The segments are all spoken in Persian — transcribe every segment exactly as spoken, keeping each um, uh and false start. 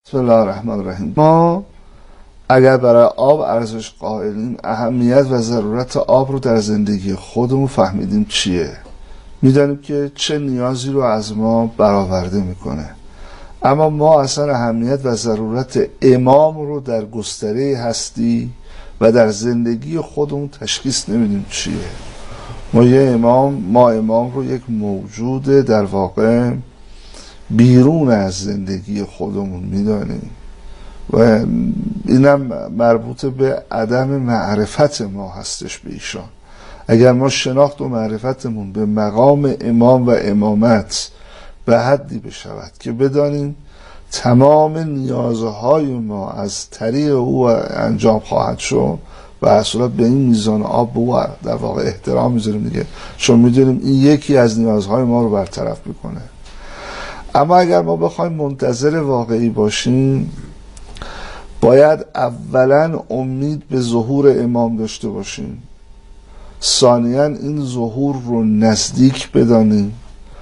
بسم الله الرحمن الرحیم. ما اگر برای آب ارزش قائلیم، اهمیت و ضرورت آب رو در زندگی خودمون فهمیدیم چیه، میدانیم که چه نیازی رو از ما برآورده میکنه، اما ما اصلا اهمیت و ضرورت امام رو در گستره هستی و در زندگی خودمون تشخیص نمیدیم چیه. ما یه امام ما امام رو یک موجود در واقع بیرون از زندگی خودمون میدانیم و اینم مربوط به عدم معرفت ما هستش به ایشان. اگر ما شناخت و معرفتمون به مقام امام و امامت به حدی بشود که بدانیم تمام نیازهای ما از طریق او انجام خواهد شد و اصلا به این میزان آب او در واقع احترام میذاریم دیگه، چون میدونیم این یکی از نیازهای ما رو برطرف میکنه. اما اگر ما بخوایم منتظر واقعی باشیم، باید اولا امید به ظهور امام داشته باشیم، ثانیاً این ظهور رو نزدیک بدانیم،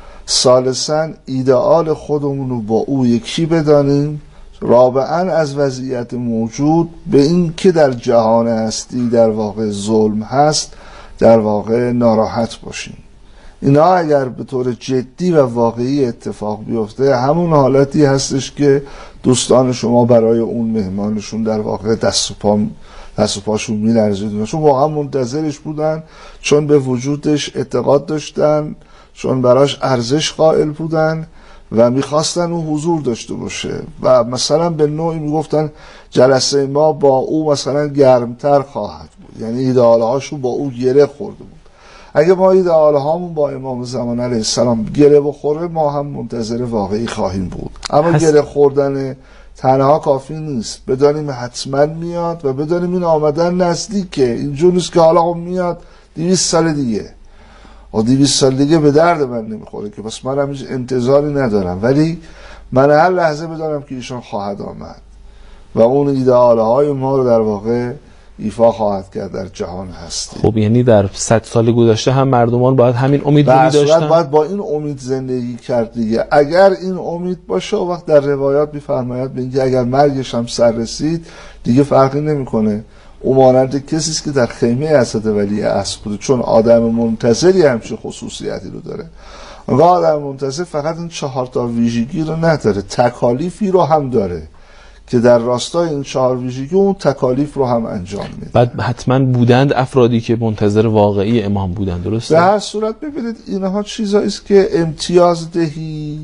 ثالثاً ایدئال خودمون رو با او یکی بدانیم، رابعاً از وضعیت موجود به این که در جهان هستی در واقع ظلم هست در واقع ناراحت باشیم. اینا اگر به طور جدی و واقعی اتفاق بیفته، همون حالتی هستش که دوستان شما برای اون مهمانشون در واقع دست و پا دست و پاشون می‌لرزید، چون واقعا منتظرش بودن، چون به وجودش اعتقاد داشتن، چون براش ارزش قائل بودن و میخواستن اون حضور داشته باشه و مثلا به نوعی میگفتن جلسه ما با او مثلا گرمتر خواهد بود، یعنی ایدئالهاشون با او گره خورده بود. اگه ما ایدئالهامون با امام زمان علیه السلام گره بخوره، ما هم منتظر واقعی خواهیم بود. اما هست... گره خوردن تنها کافی نیست، بدانیم حتما میاد و بدانیم این آمدن نزدیکه. اینجور نیست که حالا میاد دویست سال دیگه و دویست سال دیگه به درد من نمیخوره که بس من هم انتظاری ندارم، ولی من هر لحظه بدانم که ایشان خواهد آمد و اون ایدئالهای ما رو در واقع ایفا خواهد کرد در جهان هستی. خب یعنی در صد سال گذشته هم مردمان باید همین امید رو داشتن؟ باید با این امید زندگی کرد دیگه. اگر این امید باشه، وقت در روایات می‌فرماید به اینکه اگر مرگش هم سر رسید دیگه فرقی نمی‌کنه، او مانند کسی است که در خیمه حضرت ولی عصر بوده، چون آدم منتظری همچین خصوصیتی رو داره و آدم منتظر فقط این چهار تا ویژگی رو نداره، تکالیفی رو هم داره که در راستای این چهار ویژگی اون تکالیف رو هم انجام میده. بعد حتما بودند افرادی که منتظر واقعی امام بودند، درسته؟ به هر صورت ببینید اینها چیزایی است که امتیاز دهی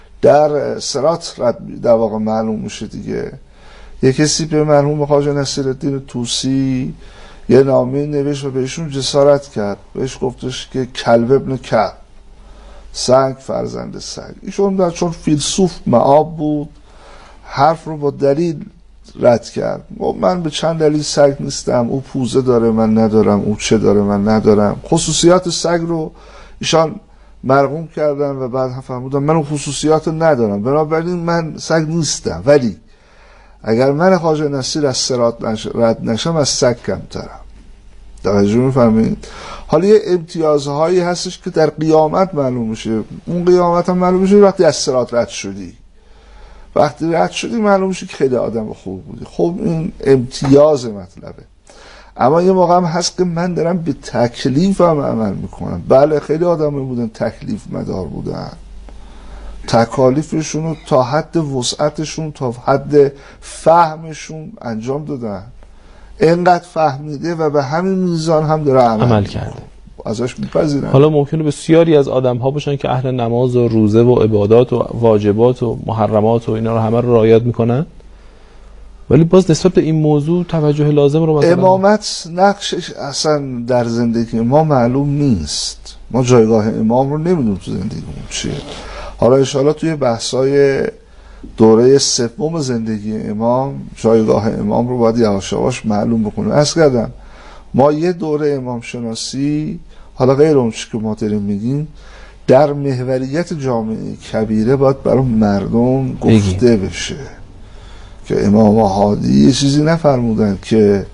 در صراط در واقع معلوم میشه دیگه. یک کسی به مرحوم خواجه نصیرالدین طوسی یه نامه نوشت و بهشون جسارت کرد، بهش گفتش که کلب ابن کعب، سگ فرزند سگ. ایشون چون فیلسوف معاب بود حرف رو با دلیل رد کرد. من به چند دلیل سگ نیستم، او پوزه داره من ندارم، او چه داره من ندارم. خصوصیات سگ رو ایشان مرغوم کردن و بعد هم فهمیدن من اون خصوصیات رو ندارم، بنابراین من سگ نیستم. ولی اگر من خواجه نصیر از صراط نش... رد نشم، از سگ کمترم. توجه می‌فرمایید؟ حالا یه امتیازهایی هستش که در قیامت معلوم میشه. اون قیامت هم معلوم میشه وقتی از صراط رد شدی. وقتی رد شدی معلوم میشه که خیلی آدم خوب بودی. خب این امتیاز مطلبه. اما یه موقع هم هست که من دارم به تکلیفم عمل میکنم. بله خیلی آدم بودن تکلیف مدار بودن، تکالیفشون رو تا حد وسعتشون تا حد فهمشون انجام دادن، اینقدر فهمیده و به همین میزان هم داره عمل, عمل کرده، ازش میپذیرن. حالا ممکنه بسیاری از آدم ها باشن که اهل نماز و روزه و عبادات و واجبات و محرمات و اینا رو همه رو رعایت میکنن، ولی باز نسبت به این موضوع توجه لازم رو مثلا امامت نقشش اصلا در زندگی ما معلوم نیست. ما جایگاه امام رو نمیدونیم تو زندگیمون چیه. حالا ان شاءالله توی بحث‌های دوره سوم زندگی امام جایگاه امام رو باید یواش یواش معلوم بکنیم. عرض کردم ما یه دوره امام شناسی، حالا غیر اون چیزی که ما داریم میگیم، در محوریت جامعه کبیره باید برای مردم گفته بشه که امام هادی یه چیزی نفرمودن که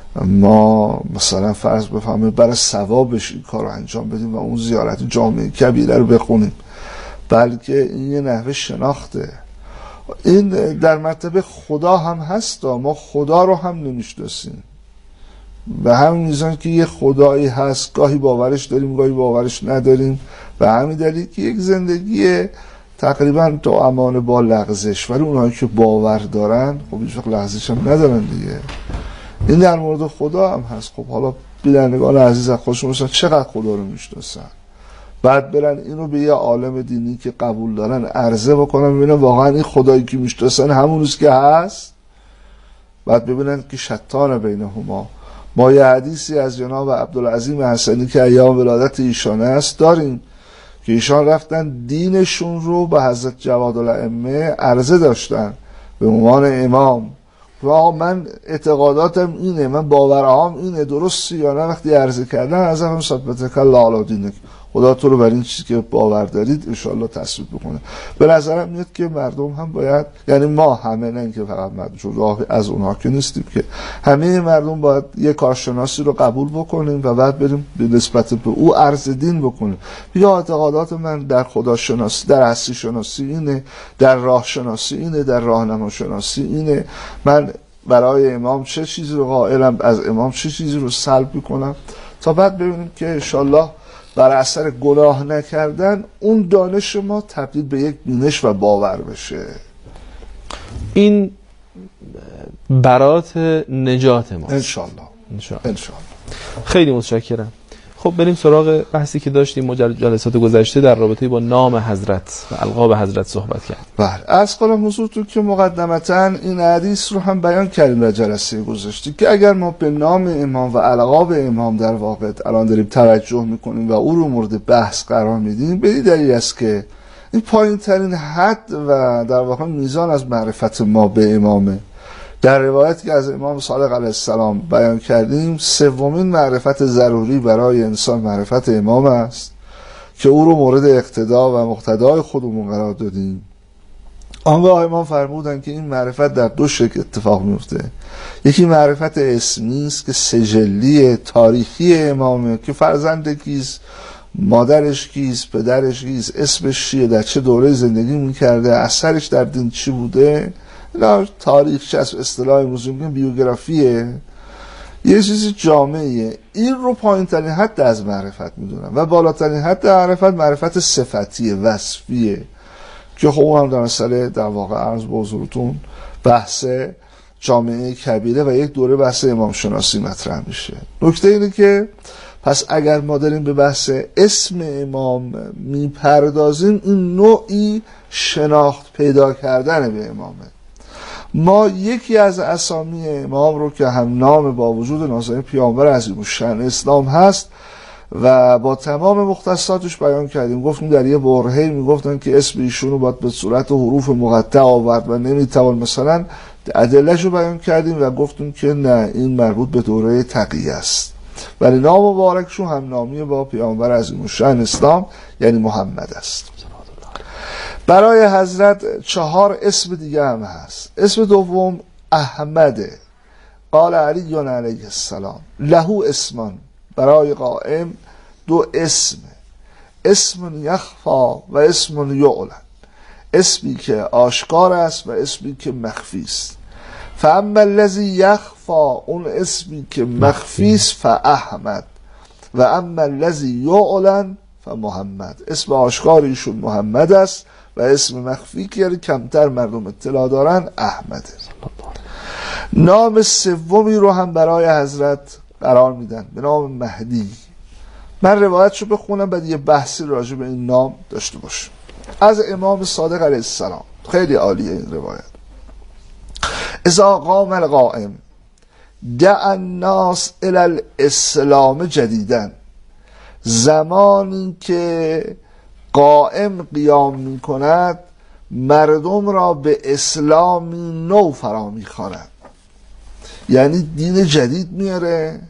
ما مثلا فرض بفهمیم برای ثوابش این کار رو انجام بدیم و اون زیارت جامعه کبیره رو بخونیم، بلکه این یه نحوه شناخته. این در مرتبه خدا هم هست، ما خدا رو هم نمیشناسیم. به همین میزان که یه خدایی هست گاهی باورش داریم گاهی باورش نداریم، به همین دلیل که یک زندگی تقریبا تو امان با لغزش، ولی اونایی که باور دارن خب هیچ وقت لغزش هم ندارن دیگه. این در مورد خدا هم هست. خب حالا بینندگان عزیز خودشون باشن چقدر خدا رو میشناسن، بعد برن اینو به یه عالم دینی که قبول دارن عرضه بکنن، ببینن واقعا این خدایی که میشناسن همون روز که هست، بعد ببینن که شتان بینهما. ما یه حدیثی از جناب عبدالعظیم حسنی که ایام ولادت ایشانه است داریم که ایشان رفتن دینشون رو به حضرت جوادالائمه عرضه داشتن به عنوان امام. و من اعتقاداتم اینه، من باورهام اینه، درستی یا نه؟ وقتی عرضه کردن از هم ثبتک الله علی دینک، خدا تو رو بر این چیزی که باور دارید انشالله تصویب بکنه. به نظرم میاد که مردم هم باید، یعنی ما همه، نه اینکه فقط مردم از اونها که نیستیم، که همه مردم باید یک کارشناسی رو قبول بکنیم و بعد بریم به نسبت به او عرض دین بکنیم. بیا اعتقادات من در خدا شناسی، در هستی شناسی اینه، در راه شناسی اینه، در راهنما شناسی اینه، من برای امام چه چیزی رو قائلم، از امام چه چیزی رو سلب میکنم، تا بعد ببینیم که انشالله بر اثر گناه نکردن اون دانش ما تبدیل به یک بینش و باور بشه. این برات نجات ما انشالله. انشالله. خیلی متشکرم. خب بریم سراغ بحثی که داشتیم ما جلسات گذشته در رابطه با نام حضرت و القاب حضرت صحبت کردیم. بله، از کنم حضورتون که مقدمتاً این حدیث رو هم بیان کردیم در جلسه گذشته که اگر ما به نام امام و القاب امام در واقع الان داریم توجه میکنیم و او رو مورد بحث قرار میدیم، به این دلیل است که این پایین ترین حد و در واقع میزان از معرفت ما به امامه. در روایتی که از امام صادق علیه السلام بیان کردیم، سومین معرفت ضروری برای انسان معرفت امام است که او رو مورد اقتدا و مقتدای خودمون قرار دادیم. آنگاه امام فرمودن که این معرفت در دو شکل اتفاق میفته. یکی معرفت اسمی است که سجلی تاریخی امامه که فرزند کیست، مادرش کیست، پدرش کیست، اسمش چیه، در چه دوره زندگی میکرده، اثرش در دین چی بوده، تاریخ چه از اصطلاح امروزی میگن بیوگرافیه، یه چیزی جامعیه. این رو پایین ترین حد از معرفت میدونم و بالاترین حد معرفت معرفت صفتیه، وصفیه، که خب اون هم در مسئله در واقع عرض به حضورتون بحث جامعه کبیره و یک دوره بحث امام شناسی مطرح میشه. نکته اینه که پس اگر ما داریم به بحث اسم امام میپردازیم، این نوعی شناخت پیدا کردن به امامه. ما یکی از اسامی امام رو که هم نام با وجود نازنین پیامبر عظیم الشأن اسلام هست و با تمام مختصاتش بیان کردیم. گفتیم در یه برهه‌ای میگفتن که اسم ایشون رو باید به صورت حروف مقطع آورد و نمیتوان، مثلا ادله‌اش رو بیان کردیم و گفتیم که نه، این مربوط به دوره تقیه است، ولی نام مبارکشون هم نامی با پیامبر عظیم الشأن اسلام یعنی محمد است. برای حضرت چهار اسم دیگه هم هست. اسم دوم احمده. قال علی علیه السلام له اسمان، برای قائم دو اسم، اسم یخفا و اسم یعلن، اسمی که آشکار است و اسمی که مخفی است. فاما الذی یخفا، اون اسمی که مخفی است، فاحمد، و اما الذی یعلن فمحمد. اسم آشکار ایشون محمد است و اسم مخفی که کمتر مردم اطلاع دارن احمده. نام سومی رو هم برای حضرت قرار میدن به نام مهدی. من روایتشو بخونم بعد یه بحثی راجع به این نام داشته باشم. از امام صادق علیه السلام، خیلی عالیه این روایت. اذا قام القائم دع الناس الی الاسلام جدیدن، زمانی که قائم قیام می کند مردم را به اسلامی نو فرا می خواند، یعنی دین جدید میاره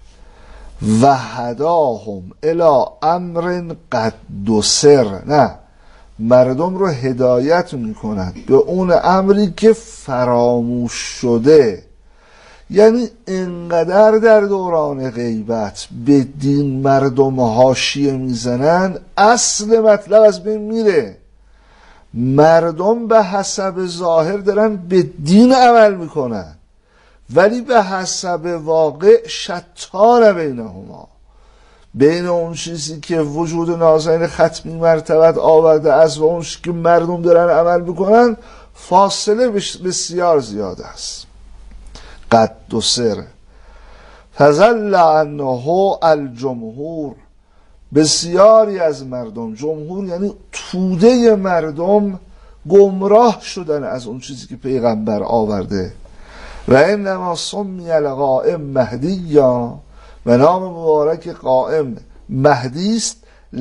و هداهم الی امر قد دسر، نه، مردم رو هدایت می کند به اون امری که فراموش شده. یعنی انقدر در دوران غیبت به دین مردم حاشیه میزنن، اصل مطلب از بین میره مردم به حسب ظاهر دارن به دین عمل میکنن، ولی به حسب واقع شتان بینهما، بین اون چیزی که وجود نازنین ختمی مرتبت آورده است و اون چیزی که مردم دارن عمل میکنن فاصله بسیار زیاد است. قد دو سر فظل عنه الجمهور، بسیاری از مردم، جمهور یعنی توده مردم، گمراه شدن از اون چیزی که پیغمبر آورده. و انما سمی القائم مهدیا، و نام مبارک قائم مهدی است،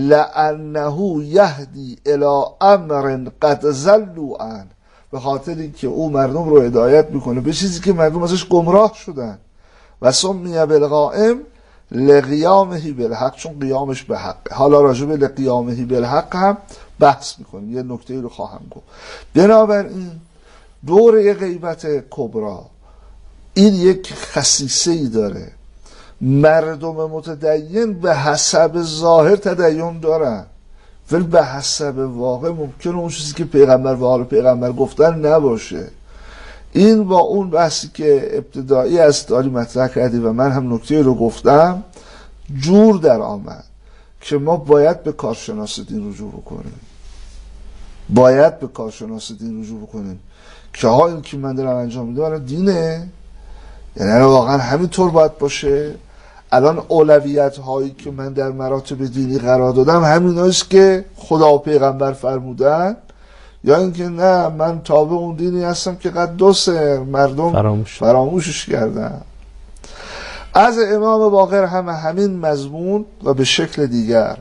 لانه یهدی الی امر قد ضلوا عنه، به خاطر اینکه او مردم رو هدایت میکنه به چیزی که مردم ازش گمراه شدن. و سمی بالقائم لقیامه بالحق، چون قیامش به حق. حالا راجع به لقیامه بالحق هم بحث میکنیم، یه نکته رو خواهم گفت. بنابراین دوره غیبت کبرا این یک خصیصه ای داره، مردم متدین به حسب ظاهر تدین دارن، ولی به حسب واقع ممکنه اون چیزی که پیغمبر و آل پیغمبر گفتن نباشه. این با اون بحثی که ابتدایی است داری مطرح کردی و من هم نکته رو گفتم جور در آمد که ما باید به کارشناس دین رجوع بکنیم، باید به کارشناس دین رجوع بکنیم که ها این که من دارم انجام میدم الان دینه، یعنی واقعا همینطور باید باشه. الان اولویت هایی که من در مراتب دینی قرار دادم همین هست که خدا و پیغمبر فرمودن، یا اینکه نه من تابع اون دینی هستم که قد دو سر مردم فراموش. فراموشش کردن. از امام باقر هم همین مضمون و به شکل دیگر،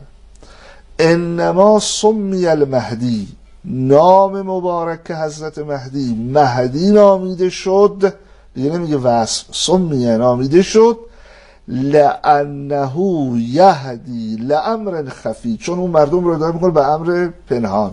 انما سمی المهدی، نام مبارک حضرت مهدی مهدی نامیده شد، دیگه نمیگه وصف، سمی نامیده شد لانه یهدی لامر خفی، چون اون مردم رو هدایت میکنه به امر پنهان.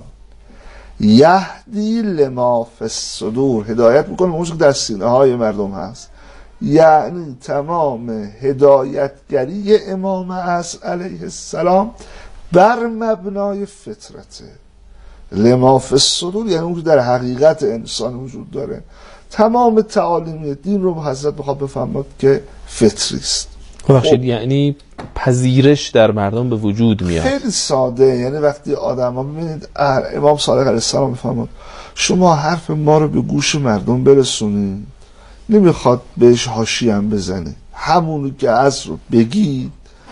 یهدی لما فی الصدور، هدایت میکنه اون که در سینه های مردم هست، یعنی تمام هدایتگری امام عصر علیه السلام بر مبنای فطرته. لما فی الصدور یعنی اون که در حقیقت انسان وجود داره. تمام تعالیم دین رو حضرت بخواد بفهمد که فطری است. ببخشید یعنی پذیرش در مردم به وجود میاد. خیلی ساده، یعنی وقتی آدم ها ببینید امام صادق علیه السلام میفهمد شما حرف ما رو به گوش مردم برسونید، نمیخواد بهش حاشیه هم بزنید، همونو که از رو بگید،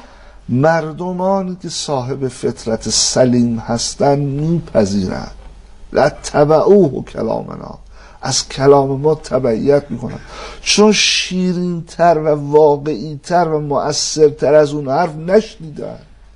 مردمانی که صاحب فطرت سلیم هستن میپذیرند. لتبعوه کلامنا، از کلام ما تبعیت میکنن، چون شیرین تر و واقعی تر و مؤثر تر از اون حرف نشنیدن.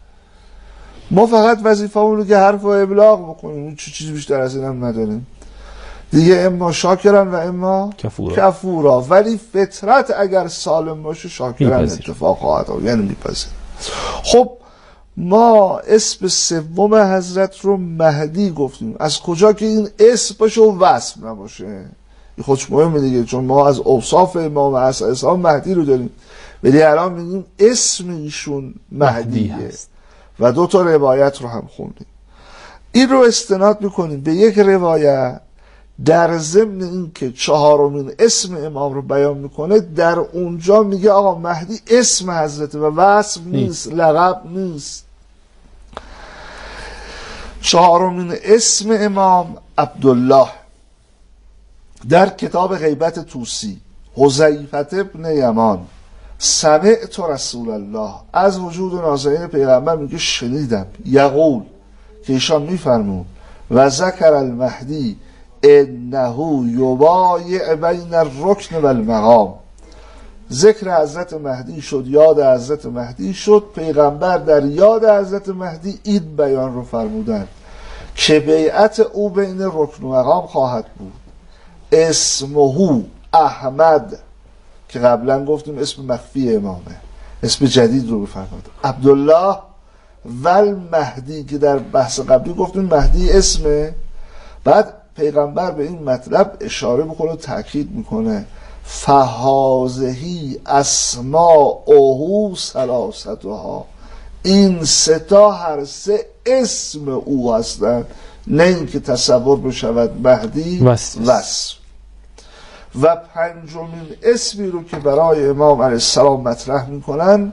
ما فقط وظیفه اون رو که حرف و ابلاغ بکنیم، چه چیزی بیشتر از این هم نداریم دیگه. اما شاکرن و اما کفورا, کفورا. ولی فطرت اگر سالم باشه شاکرن اتفاق خواهد آمد، یعنی میپذیر. خب ما اسم سوم حضرت رو مهدی گفتیم، از کجا که این اسم باشه و وصف نباشه؟ این خودش مهمه دیگه، چون ما از اوصاف امام اسلام مهدی رو داریم، ولی الان میگیم اسم ایشون مهدیه مهدی و دو تا روایت رو هم خوندیم. این رو استناد میکنیم به یک روایت در ضمن این که چهارمین اسم امام رو بیان میکنه، در اونجا میگه آقا مهدی اسم حضرت و وصف نیست، لقب نیست. چهارمین اسم امام عبدالله، در کتاب غیبت طوسی، حذیفه ابن یمان سمعت رسول الله، از وجود نازنین پیغمبر میگه شنیدم، یقول که ایشان میفرمون و ذکر المهدی انه یبایع بین الرکن و المقام، ذکر حضرت مهدی شد، یاد حضرت مهدی شد، پیغمبر در یاد حضرت مهدی این بیان رو فرمودن که بیعت او بین رکن و مقام خواهد بود. اسمه احمد، که قبلا گفتیم اسم مخفی امامه، اسم جدید رو بفرمود عبدالله و المهدی، که در بحث قبلی گفتیم مهدی اسمه. بعد پیغمبر به این مطلب اشاره بکنه و تأکید میکنه فهازهی اسماءه ثلاثتها، این سه تا هر سه اسم او هستند، نه اینکه تصور بشود مهدی وصف. وصف. و پنجمین اسمی رو که برای امام علیه السلام مطرح میکنن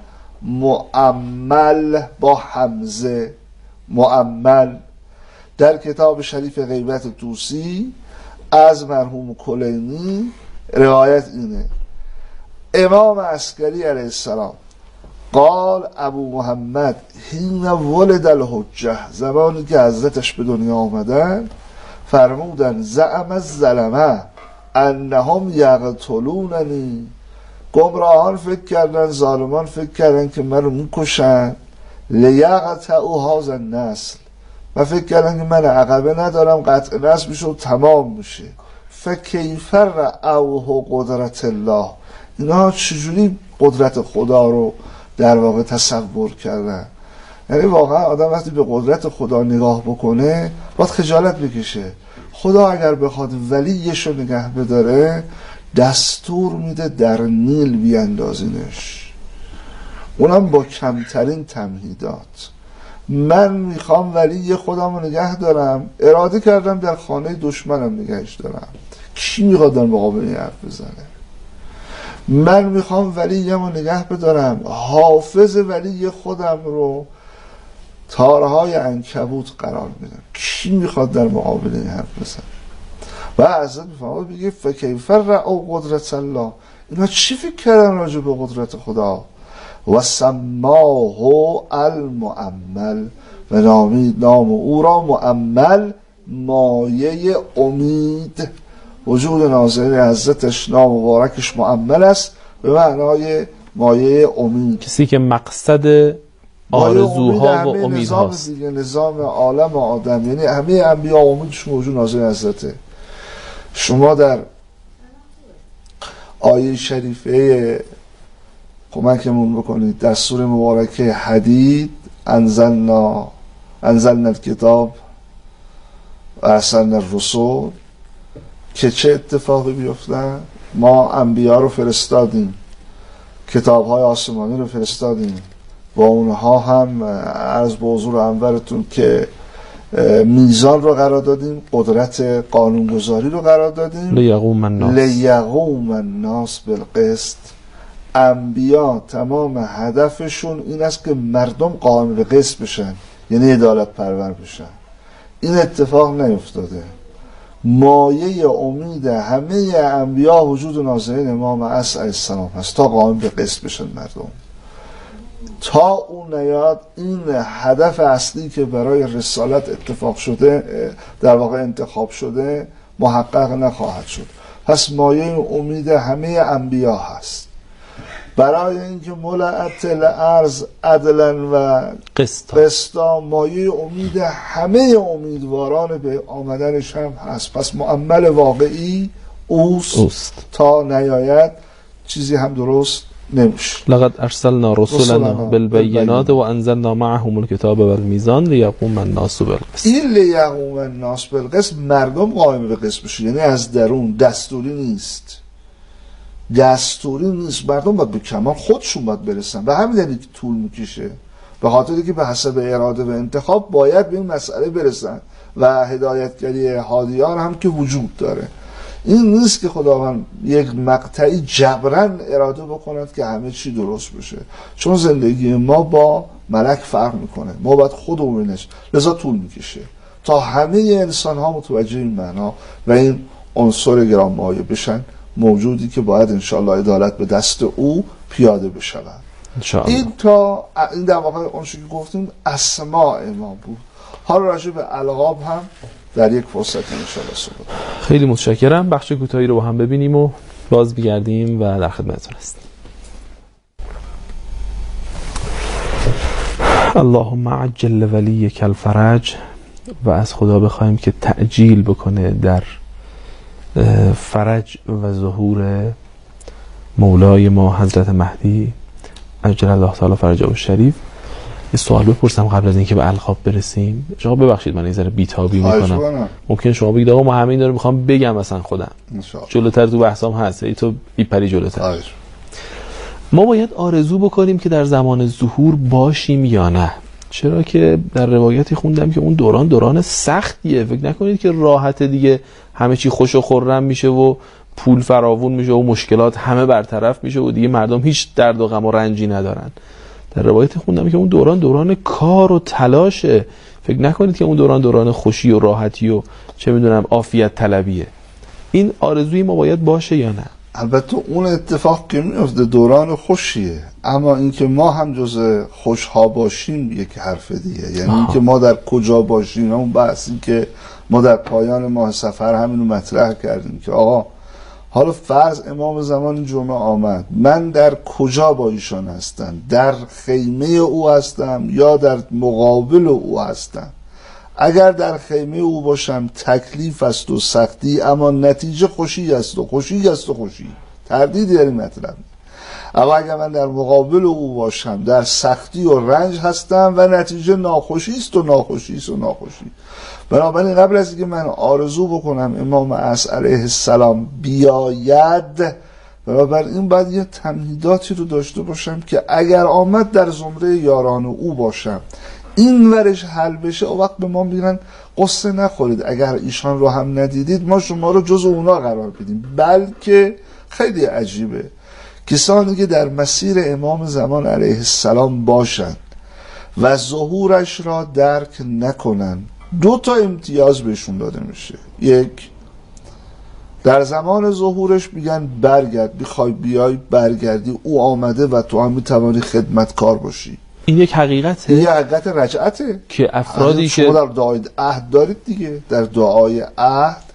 مؤمل با حمزه، مؤمل. در کتاب شریف غیبت طوسی از مرحوم کلینی روایت اینه: امام عسکری علیه السلام قال ابو محمد حین ولد الحجه، زمانی که حضرتش به دنیا آمدن فرمودن زعم الظلمه انهم یقتلوننی، گمراهان فکر کردن، ظالمان فکر کردن که من رو میکشن، لیقطعوا هذا النسل، و فکر کردن که من عقبه ندارم، قطع نسل میشه و تمام میشه. فکیف رأوه قدرت الله، اینا چجوری قدرت خدا رو در واقع تصور کردن؟ یعنی واقعا آدم وقتی به قدرت خدا نگاه بکنه باید خجالت بکشه. خدا اگر بخواد ولیش رو نگه بداره دستور میده در نیل بیاندازینش، اونم با کمترین تمهیدات. من میخوام ولی خودم رو نگه دارم، اراده کردم در خانه دشمنم نگهش دارم، کی میخواد در مقابل این حرف بزنه؟ من میخوام ولیم رو نگه بدارم، حافظ ولی خودم رو تارهای عنکبوت قرار میدم، کی میخواد در مقابل این حرف بزنه؟ و حضرت میفهمد بگه فکیف رأوا قدرت الله، اینا چی فکر کردن راجع به قدرت خدا؟ و سماه المؤمل، و نامید نام او را مؤمل، مایه امید. وجود ناظر حضرتش نام مبارکش مؤمل است به معنای مایه امید، کسی که مقصد آرزوها و امید هاست. دیگه نظام عالم آدم، یعنی همه انبیا امیدشون وجود ناظر حضرته. شما در آیه شریفه کمکمون بکنید در سوره مبارکه حدید انزلنا انزلنا الکتاب و ارسلنا الرسل، که چه اتفاقی بیفتن؟ ما انبیا رو فرستادیم، کتاب‌های آسمانی رو فرستادیم، با اونها هم عرض به حضور انورتون که میزان رو قرار دادیم، قدرت قانونگذاری رو قرار دادیم، لیقوم الناس لیقوم الناس بالقسط. انبیا تمام هدفشون این است که مردم قائم به قسط بشن، یعنی عدالت پرور بشن. این اتفاق نیفتاده. مایه امید همه انبیا وجود ناظرین امام عصر علیه السلام هست تا قائم به قسط بشن مردم. تا اون نیاد این هدف اصلی که برای رسالت اتفاق شده، در واقع انتخاب شده، محقق نخواهد شد. پس مایه امید همه انبیا هست برای اینکه ملأت الارض عدلا و قسطا، مایه امید همه امیدواران به آمدنش هم هست. پس مؤمل واقعی اوست, اوست. تا نیاید چیزی هم درست نمیشه. لقد ارسلنا رسولنا بالبینات و انزلنا معهم الکتاب والمیزان لیقوم الناس بالقسط. این لیقوم الناس بالقسط مردم قائم به قسط بشه، یعنی از درون، دستوری نیست. دستوری نیست، مردم باید به کمال خودشون باید برسن. و همین دلیل که طول میکشه، به خاطری که به حسب اراده و انتخاب باید به این مسئله برسن و هدایتگری هادیان هم که وجود داره. این نیست که خداوند یک مقطعی جبران اراده بکند که همه چی درست بشه، چون زندگی ما با ملک فرق میکنه، ما باید خودمونش، لذا طول میکشه تا همه انسان ها متوجه این معنا و این عنصر گرانمایه بشن، موجودی که باید انشاءالله عدالت به دست او پیاده بشود. این تا این در واقع اون چیزی که گفتیم اسماء ما بود. حالا راجع به القاب هم در یک فرصت انشاءالله صحبت. خیلی متشکرم. بخش کوتاهی رو با هم ببینیم و باز بگردیم و در خدمتتون هستیم. اللهم عجل ولیک الفرج، و از خدا بخوایم که تعجیل بکنه در فرج و ظهور مولای ما حضرت مهدی عجل الله تعالی فرجه الشریف. یه سوال بپرسم قبل از اینکه به القاب برسیم. شما ببخشید من یه ذره بی‌تابی میکنم، ممکن شما بگید آقا ما همین داره میخوام بگم مثلا خودم جلوتر تو بحثام هست، ای تو بیپری جلوتر. آیش. ما باید آرزو بکنیم که در زمان ظهور باشیم یا نه، چرا که در روایتی خوندم که اون دوران دوران سختیه. فکر نکنید که راحت دیگه همه چی خوش و خرم میشه و پول فراوون میشه و مشکلات همه برطرف میشه و دیگه مردم هیچ درد و غم و رنجی ندارن. در روایتی خوندم که اون دوران دوران کار و تلاشه. فکر نکنید که اون دوران دوران خوشی و راحتی و چه میدونم عافیت طلبیه. این آرزوی ما باید باشه یا نه؟ البته اون اتفاق که میفته دوران خوشیه، اما اینکه ما هم جز خوشها باشیم یک حرف دیگه. یعنی اینکه ما در کجا باشیم، اون بحثی که ما در پایان ماه سفر همینو مطرح کردیم که آقا حالا فرض امام زمان جمعه آمد، من در کجا با ایشان هستم؟ در خیمه او هستم یا در مقابل او هستم؟ اگر در خیمه او باشم تکلیف است و سختی، اما نتیجه خوشی است و خوشی است و خوشی، تردیدی در این مطلب. اما اگر من در مقابل او باشم در سختی و رنج هستم و نتیجه ناخوشی است و ناخوشی است و ناخوشی. بنابراین قبل از اینکه من آرزو بکنم امام عصر علیه السلام بیاید، بنابراین باید یه تمهیداتی رو داشته باشم که اگر آمد در زمره یاران او باشم، این ورش حل بشه. او وقت به ما میگن قصه نخورید اگر ایشان رو هم ندیدید ما شما رو جز اونا قرار بدیم. بلکه خیلی عجیبه کسانی که در مسیر امام زمان علیه السلام باشند و ظهورش را درک نکنن، دو تا امتیاز بهشون داده میشه. یک، در زمان ظهورش میگن برگرد، بخوای بیای برگردی، او آمده و تو هم میتوانی خدمتکار باشی. این یک حقیقته، این حقیقت رجعته که افرادی که شما در دعای عهد دارید دیگه، در دعای عهد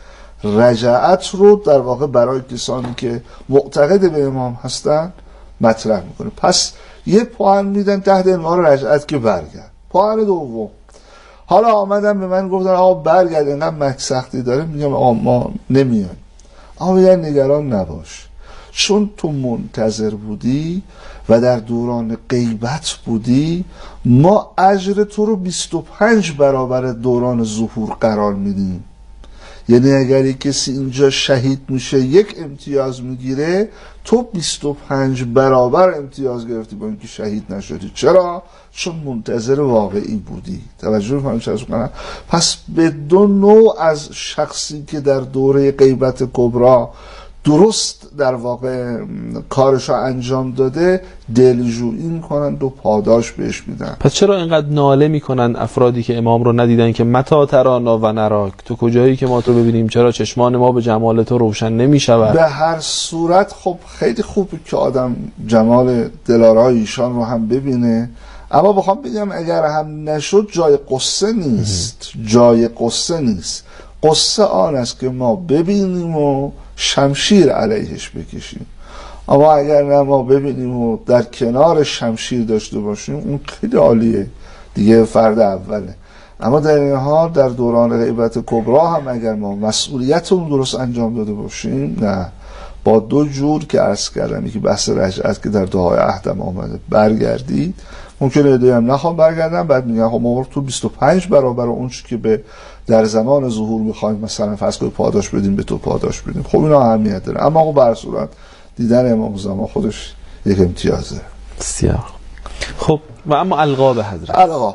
رجعت رو در واقع برای کسانی که معتقد به امام هستن مطرح میکنه. پس یه پوان میدن تحت عنوان رجعت که برگرد. پوان دوم، حالا آمدن به من گفتن آقا برگرد، اینقدر مک سختی داره، میگم آقا ما نمیایم. آقا میگن نگران نباش، چون تو منتظر بودی و در دوران غیبت بودی، ما اجر تو رو بیست و پنج برابر دوران ظهور قرار میدیم. یعنی اگر کسی اینجا شهید میشه یک امتیاز میگیره، تو بیست و پنج برابر امتیاز گرفتی با اینکه شهید نشدی. چرا؟ چون منتظر واقعی بودی. توجه کنم چه کنم. پس به دو نوع از شخصی که در دوره غیبت کبرا درست در واقع کارشو انجام داده دلجویی میکنن و پاداش بهش میدن. پس چرا اینقدر ناله میکنن افرادی که امام رو ندیدن که متا ترانا و نراک، تو کجایی که ما تو ببینیم؟ چرا چشمان ما به جمال تو روشن نمیشود؟ به هر صورت خب خیلی خوبه که آدم جمال دلارای ایشان رو هم ببینه، اما بخوام بگم اگر هم نشد جای قصه نیست. جای قصه نیست. قصه آن است که ما ببینیم و شمشیر علیهش بکشیم. اما اگر نه ما ببینیم و در کنار شمشیر داشته باشیم، اون خیلی عالیه دیگه، فرد اوله. اما در این حال در دوران غیبت کبرا هم اگر ما مسئولیت اون درست انجام داده باشیم، نه، با دو جور که عرض کردم، یکی بحث رجعت که در دعای عهدم آمده برگردید، ممکنه ایده هم نخوام برگردم، بعد میگن خب ما تو بیست و پنج برابر اون چی که به در زمان ظهور میخوایم مثلا فرض کنید پاداش بدیم، به تو پاداش بدیم. خب اینا اهمیت داره، اما خب به هر صورت دیدن امام زمان خودش یک امتیازه. بسیار خب. و اما القاب حضرت، القاب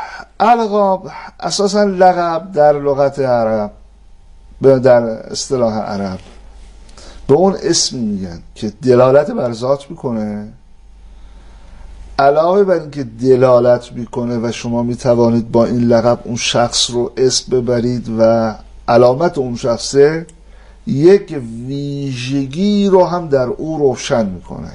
القاب اساسا لقب در لغت عرب، در اصطلاح عرب به اون اسمی میگن که دلالت بر ذات میکنه. علاوه بر اینکه دلالت میکنه و شما میتوانید با این لقب اون شخص رو اسم ببرید و علامت اون شخصه، یک ویژگی رو هم در او روشن میکنه.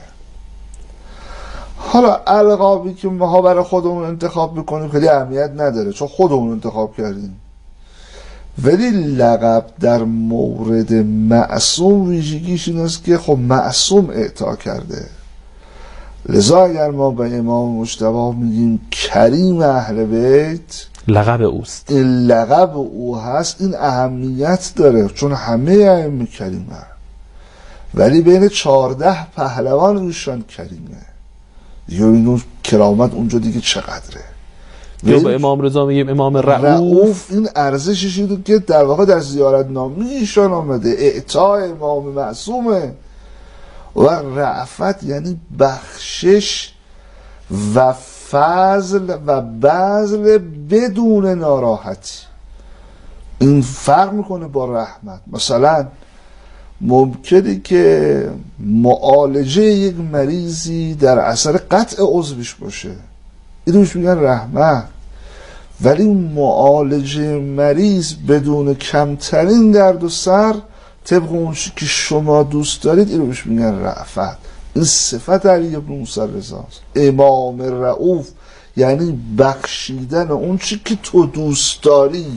حالا القابی که ما برای خودمون انتخاب میکنیم خیلی اهمیت نداره، چون خودمون انتخاب کردیم. ولی لقب در مورد معصوم ویژگیش این است که خب معصوم اعطا کرده. لذا اگر ما به امام مجتبی میگیم کریم اهل بیت، لقب اوست، این لقب او هست، این اهمیت داره، چون همه ائمه کریمه، ولی بین چهارده پهلوان ایشان کریمه دیگه. این کرامت اونجا دیگه چقدره. یا به امام رضا میگیم امام رؤوف. رؤوف این ارزشش اینه که در واقع در زیارتنامه ایشان آمده، اعطای امام معصومه. و رأفت یعنی بخشش و فضل و بذل بدون ناراحتی. این فرق میکنه با رحمت. مثلا ممکنه که معالجه یک مریضی در اثر قطع عضوش باشه، اینو میگن رحمت، ولی معالجه مریض بدون کمترین درد و سر طبق اون که شما دوست دارید، اینو میگن رأفت. این صفت علی بن موسی رضاست، امام رؤوف، یعنی بخشیدن اون چی که تو دوست داری.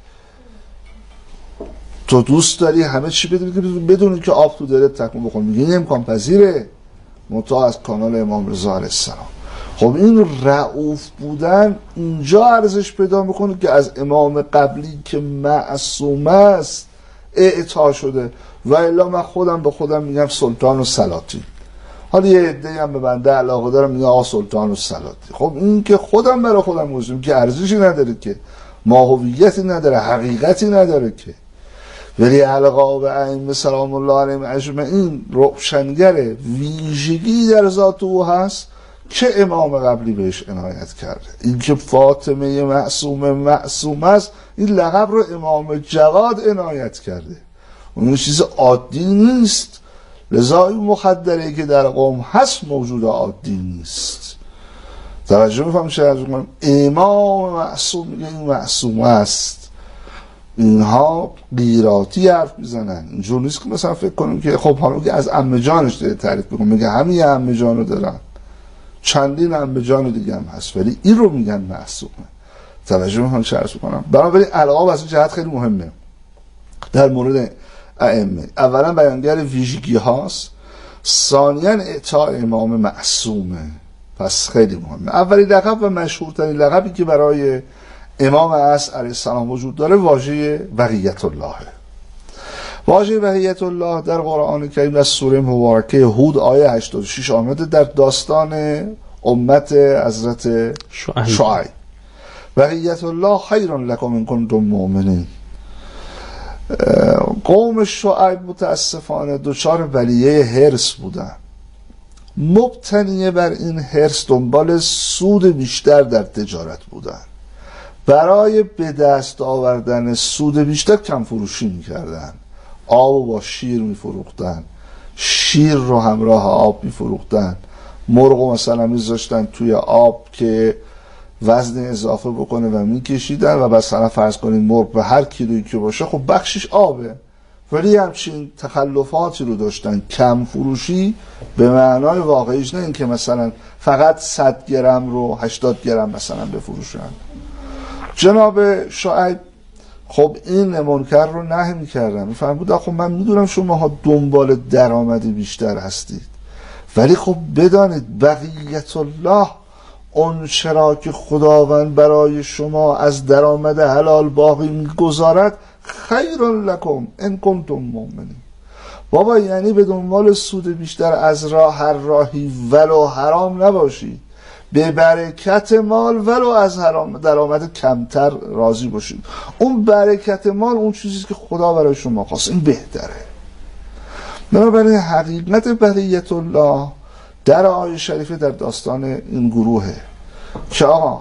تو دوست داری همه چی بدونی بدون که آب تو دلت تکون بخوره، میگه این امکان پذیره، منتها از کانال امام رضا علیه السلام. خب این رؤوف بودن اینجا ارزش پیدا میکنه که از امام قبلی که معصوم است اعطا شده، و الا من خودم به خودم میگم سلطان و سلاطین. حالا یه عده هم به بنده علاقه دارم میگه آقا سلطان و سلاطین. خب این که خودم برای خودم موضوع که ارزشی نداره، که ماهویتی نداره، حقیقتی نداره که، ولی علاقه به ائمه سلام الله علیهم اجمعین روشنگر ویژگی در ذات او هست که امام قبلی بهش عنایت کرده. این که فاطمه معصومه معصوم است، این لقب رو امام جواد عنایت کرده، اون چیز عادی نیست. لذا این مخدره که در قوم هست موجود عادی نیست. توجه میفهم شاید امام معصوم میگه این معصوم است. اینها قیراتی حرف میزنن، اینجور نیست که مثلا فکر کنیم که خب حالا که از عمه جانش داره تعریف بکنم، میگه همین عمه جانو دارن، چندین عمه جان دیگه هم هست، ولی این رو میگن معصومه. توجه میکنم چه عرض کنم. بنابراین علاقه از این جهت خیلی مهمه در مورد ائمه. اولا بیانگر ویژگی هاست، ثانیا اعطاء امام معصومه، پس خیلی مهمه. اولی لقب و مشهورترین لقبی که برای امام اصل علیه السلام وجود داره واژه بقیت الله. واژه بقیت الله در قرآن کریم در سوره مبارکه هود آیه هشتاد و شش آمده در داستان امت حضرت شعیب. بقیت الله خیر لکم ان کنتم مؤمنین. قوم شعیب متاسفانه دچار بلیه حرص بودن، مبتنی بر این حرص دنبال سود بیشتر در تجارت بودن. برای به دست آوردن سود بیشتر کم فروشی میکردن، آب با شیر میفروختن، شیر رو همراه آب میفروختن، مرغ رو مثلا میذاشتن توی آب که وزن اضافه بکنه و میکشیدن و مثلا فرض کنید مرغ به هر کیلویی که باشه خب بخشش آبه، ولی همچین تخلفاتی رو داشتن. کم فروشی به معنای واقعیش، نه این که مثلا فقط صد گرم رو هشتاد گرم مثلا بفروشن. جناب شعیب خب این منکر رو نهی میکردن، میفهم بود خب من میدونم شماها دنبال درآمد بیشتر هستید، ولی خب بدانید بقیت الله اون چرا که خداوند برای شما از درآمد حلال باقی میگذارد خیر لکم ان کنتم مؤمنین. بابا یعنی به دنبال سود بیشتر از راه هر راهی ولو حرام نباشید، به برکت مال ولو از حرام درآمد کمتر راضی باشید. اون برکت مال اون چیزی که خدا برای شما خواست، این بهتره. بنابراین حقیقت بقیت الله در آیه شریفه در داستان این گروهه که آقا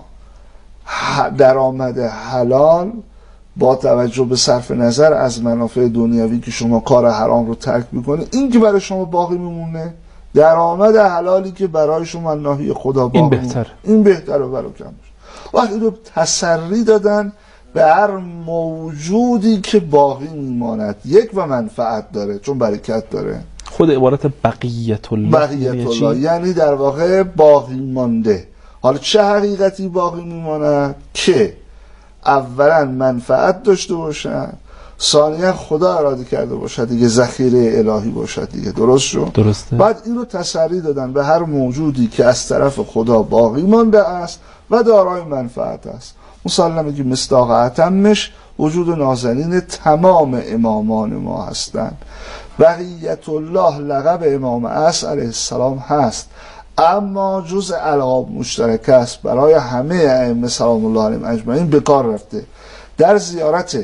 درآمد حلال با توجه به صرف نظر از منافع دنیوی که شما کار حرام رو ترک میکنه، این که برای شما باقی میمونه، درآمد حلالی که برای شما ناهی خدا باقی این بهتر، این بهتره برای کم باشه. وقتی رو تسری دادن به هر موجودی که باقی میماند، یک و منفعت داره چون برکت داره. خود عبارت بقیت الله بقیت الله یعنی در واقع باقی مانده. حالا چه حقیقتی باقی میماند؟ که اولا منفعت داشته باشن، ثانیا خدا اراده کرده باشد دیگه، ذخیره الهی باشد دیگه. درست شد؟ درسته. بعد اینو تسری دادن به هر موجودی که از طرف خدا باقی مانده است و دارای منفعت است. مسلمه که مصداق اتمش وجود نازنین تمام امامان ما هستند. بقیت الله لقب امام اصل علیه السلام هست، اما جز القاب مشترک است برای همه ائمه سلام الله علیهم اجمعین به کار رفته. در زیارت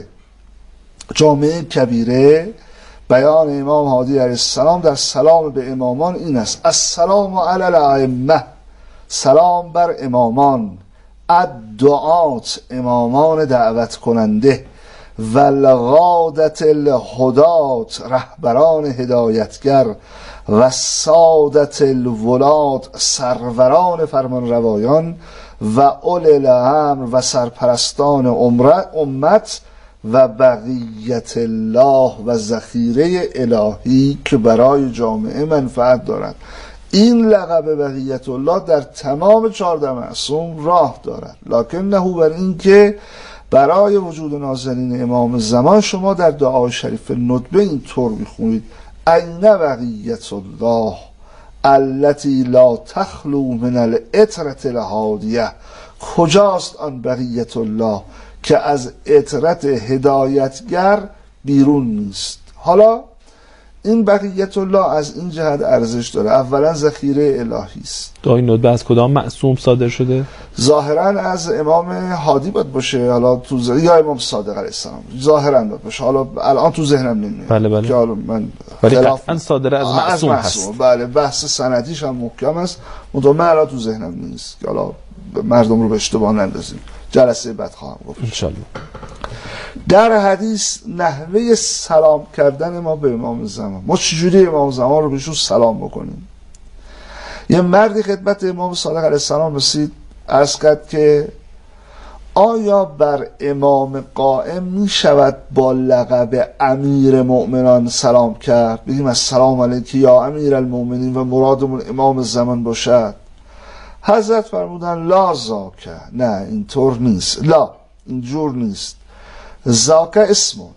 جامعه کبیره بیان امام هادی علیه السلام در سلام به امامان این است: السلام علی الائمه، سلام بر امامان الدعات، امامان دعوت کننده، و الغادت الهدات، رهبران هدایتگر، و سادت الولاد، سروران فرمان روایان، و اول الامر، و سرپرستان امت، و بقیت الله، و ذخیره الهی که برای جامعه منفعت دارد. این لقب بقیت الله در تمام چهارده معصوم راه دارد، لکنه بر این که برای وجود نازنین امام زمان شما در دعای شریف ندبه اینطور میخونید: این بقیت الله التي لا تخلو من العطرة الهادیه، کجاست آن بقیت الله که از عطرت هدایتگر بیرون نیست. حالا این بقیت الله از این جهت ارزش داره، اولا ذخیره الهی است. دعای ندبه از کدام معصوم صادر شده؟ ظاهرا از امام هادی باید باشه، حالا تو ز... یا امام صادق علیه السلام، ظاهرا باید باشه، حالا الان تو ذهنم نمیاد. بله بله. که حالا من ولی قطعا صادره از معصوم هست. بله، بحث سندیش هم محکم است، منتها من الان تو ذهنم نیست که حالا مردم رو به اشتباه نندازیم. جلسه بعد خواهم گفت ان شاء الله. در حدیث نحوه سلام کردن ما به امام زمان، ما چجوری امام زمان رو بهشون سلام بکنیم؟ یه مردی خدمت امام صادق علیه السلام رسید، عرض کرد که آیا بر امام قائم می شود با لقب امیر مؤمنان سلام کرد؟ بگیم السلام علیک یا امیر المؤمنین و مرادمون امام زمان باشد؟ حضرت فرمودن لا زاکه، نه اینطور نیست، لا اینجور نیست، زاکه اسمون،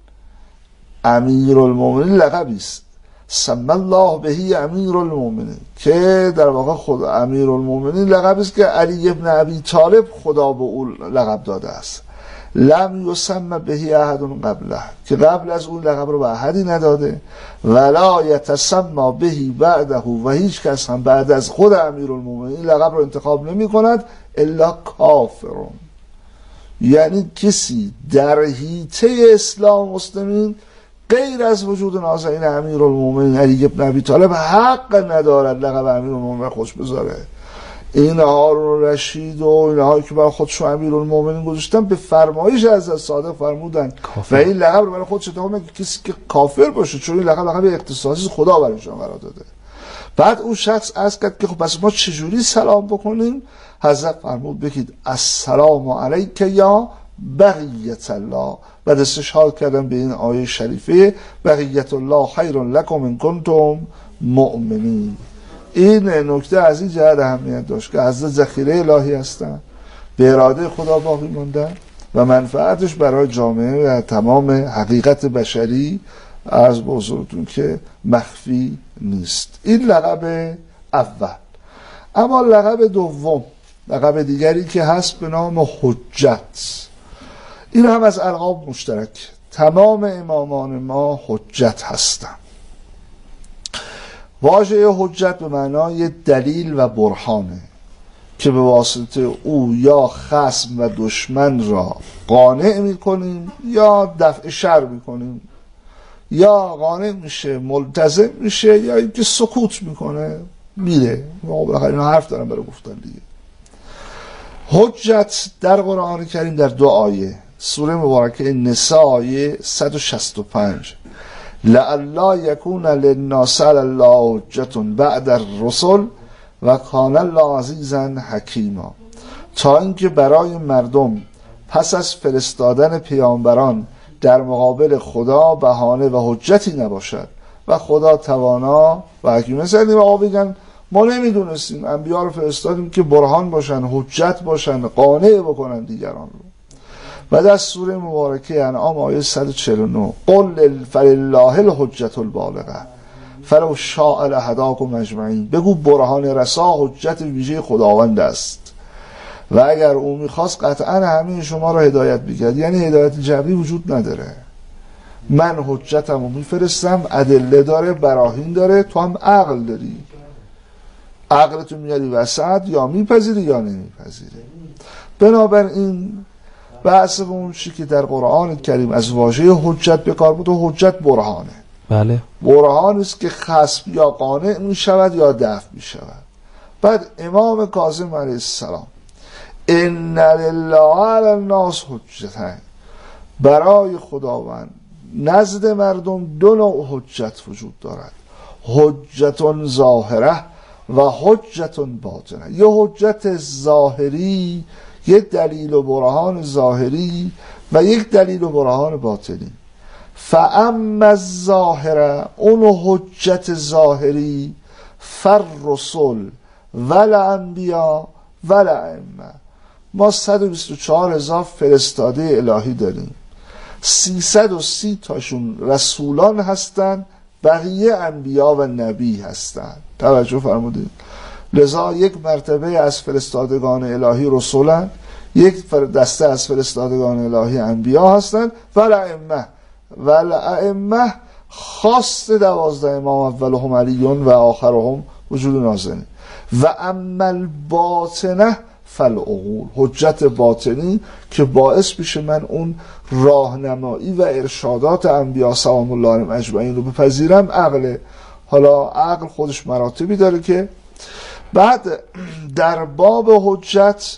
امیر المؤمنین لقبی است، سمی الله بهی امیر المؤمنین، که در واقع خود امیر المؤمنین لقبی است که علی ابن ابی طالب خدا به او لقب داده است. لم یسمى بهی احد قبله، که قبل از اون لقب رو به احدی نداده. ولا یتسمى بهی بعده، و هیچ کس هم بعد از خود امیر المؤمنین لقب رو انتخاب نمی کند الا کافرون، یعنی کسی در حیطه اسلام مسلمین غیر از وجود نازنین امیر المؤمنین علی ابن ابی طالب حق ندارد لقب امیر المؤمنین خودش بذاره. این هارون رشید و اینهایی که برای خودشون امیر المؤمنین گذاشتن به فرمایش از صادق فرمودن کافر. و این لقب رو برای خودش انتخاب نکنه کسی که کافر باشه، چون این لقب لقب اختصاصی خدا برایشون قرار داده. بعد اون شخص عرض کرد که خب پس ما چجوری سلام بکنیم؟ حضرت فرمود بگید السلام علیک یا بقیت الله. بعد استشهاد کردن به این آیه شریفه بقیت الله خیر لکم ان کنتم مؤمنین. این نکته از این جهت اهمیت داشت که حضرت ذخیره الهی هستن، به اراده خدا باقی موندن و منفعتش برای جامعه و تمام حقیقت بشری عرض به حضورتون که مخفی نیست. این لقب اول. اما لقب دوم، لقب دیگری که هست به نام حجت، این هم از القاب مشترک. تمام امامان ما حجت هستند. واژه حجت به معنای دلیل و برهانه که به واسطه او یا خصم و دشمن را قانع میکنیم یا دفع شر میکنیم، یا قانع میشه ملتزم میشه یا اینکه سکوت میکنه میره. بالاخره اینا حرف دارم برای گفتن دیگه. حجت در قرآن کریم در دو آیه، سوره مبارکه نساء آیه صد و شصت و پنج، لئلا یکون للناس علی الله حجة بعد الرسل و کان الله عزیزا حکیما، تا اینکه برای مردم پس از فرستادن پیامبران در مقابل خدا بهانه و حجتی نباشد و خدا توانا و حکیم. مثلا این آقا بگن ما نمیدونستیم، انبیا رو فرستادیم که برهان باشن، حجت باشن، قانع بکنن دیگران رو. و در سوره مبارکه انعام آیه صد و چهل و نه، قل فلله الحجة البالغه فلو شاء لهداکم اجمعین، بگو برهان رسا حجت ویژه خداوند است و اگر او میخواست قطعا همه شما را هدایت میکرد. یعنی هدایت جبری وجود نداره، من حجتم رو میفرستم، ادله داره، براهین داره، تو هم عقل داری، عقلتو میاری وسط، یا میپذیری یا نمیپذیری. بنابراین بحث به اون چی که در قرآن کریم از واژه حجت به کار بود، و حجت برهانه. بله، برهان است که خصم یا قانع می شود یا دفع می شود. بعد امام کاظم علیه السلام ان لله علی الناس حجتین، برای خداوند نزد مردم دو نوع حجت وجود دارد، حجت ظاهره و حجت باطنه. یه حجت ظاهری، یه دلیل و برهان ظاهری و یک دلیل و برهان باطنی. فاما الظاهره، اون حجت ظاهری، فالرسل والانبیا والائمه. ما صد و بیست و چهار هزار فرستاده الهی داریم، سیصد و سی تاشون رسولان هستن، بقیه انبیا و نبی هستن. توجه فرمودید؟ لذا یک مرتبه از فرستادگان الهی رسولن، یک دسته از فرستادگان الهی انبیا هستن و الائمه و الائمه خاص دوازده امام، اولهم علیون و آخرهم وجود نازنین. و اما الباطنه فالعقول، حجت باطنی که باعث میشه من اون راهنمایی و ارشادات انبیا سلام الله علیهم اجمعین رو بپذیرم، عقل. حالا عقل خودش مراتبی داره که بعد در باب حجت